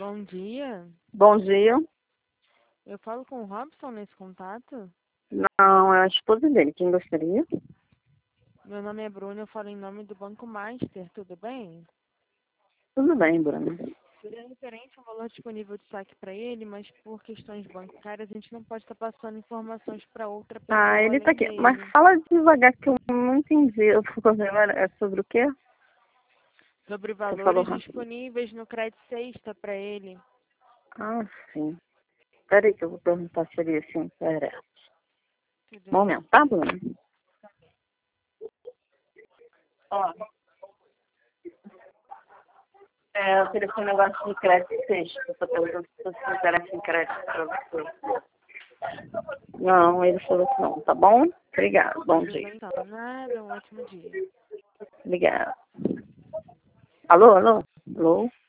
Bom dia. Bom dia. Eu falo com o Robson nesse contato? Não, é a esposa dele. Quem gostaria? Meu nome é Bruna, eu falo em nome do Banco Master, tudo bem? Tudo bem, Bruna. Seria referente ao valor disponível de saque para ele, mas por questões bancárias a gente não pode estar passando informações para outra pessoa Ah, ele além tá aqui. Mas dele. fala devagar que eu não entendi. Eu fico agora. É sobre o quê? Sobre Você falou valores rápido. disponíveis no crédito sexta para ele. Ah, sim. Peraí que eu vou perguntar se ele assim. Pera. Tudo bem. Momento, tá, Bruna? Ó. Eu ofereci um negócio de crédito sexta. Eu tô perguntando se você interessa em crédito pra você. Não, ele falou que não. Tá bom? Obrigado. Bom Tudo dia. bem, então. Nada, um ótimo dia. Obrigada. Alô, alô? Alô?